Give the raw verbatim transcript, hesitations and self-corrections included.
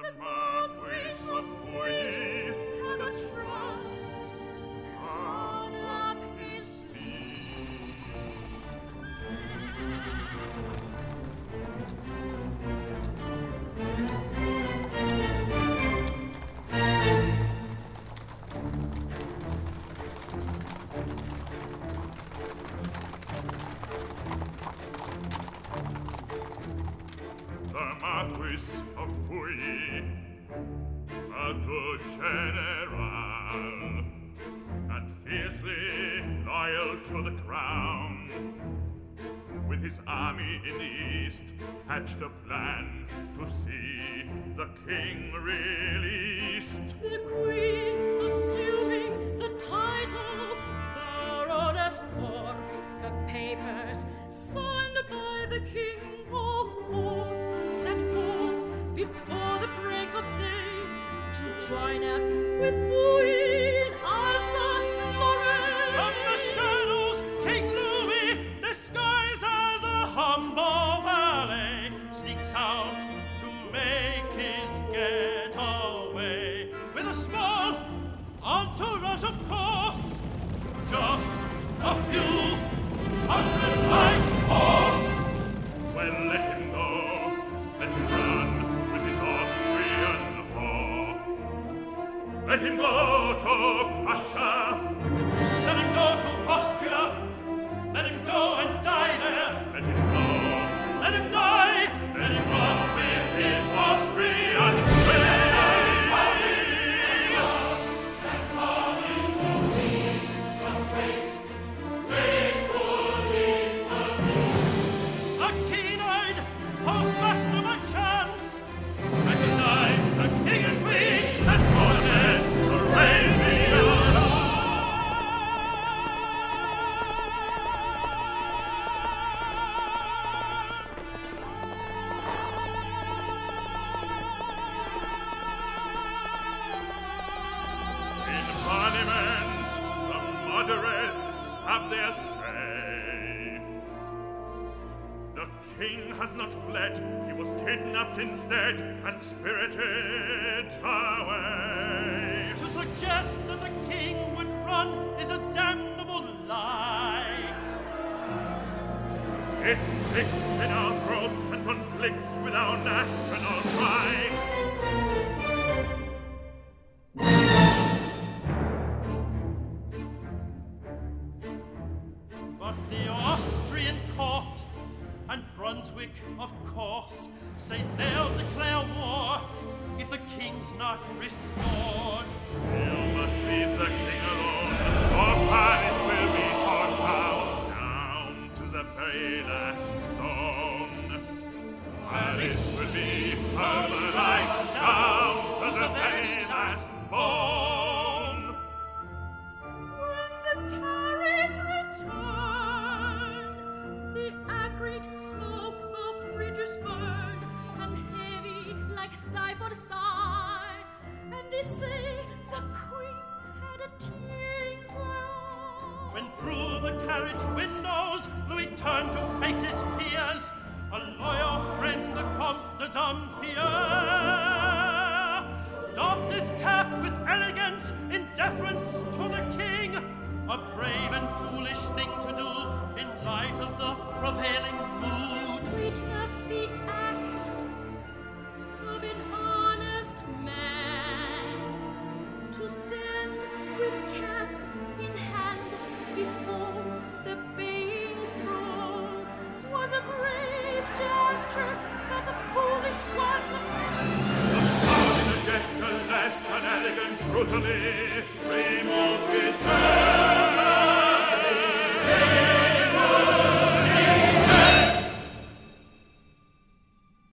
Hatched a plan to see the king released. The queen, assuming the title Baroness Corf, her papers signed by the king, of course, set forth before the break of day to join up with Queen Alsace Lorraine. From the shadows, King Louis, disguised as a humble valet, sneaks out to make his getaway with a small entourage, of course, just a few hundred light horse. Well, let him go, let him run with his Austrian paw. Let him go to Prussia, let him go to Austria, let him go and die there. Let him go, let him die, let him go with his Austrian way. A keen-eyed postmaster by chance recognized the king and queen and ordered to raise the alarm. In Parliament, the moderates have their say. The king has not fled, he was kidnapped instead and spirited away. To suggest that the king would run is a damnable lie. It sticks in our throats and conflicts with our national pride. But the Austrian court and Brunswick, of course, say they'll declare war if the king's not restored. You must leave the king alone, or Paris will be torn down, down to the very last stone. Paris will be pulverized down to the very last bone. When the carriage returned, the acrid smoke of bridges burned, and heavy like stifled sigh, and they say the queen had a tear in her eye. When through the carriage windows Louis turned to face his peers,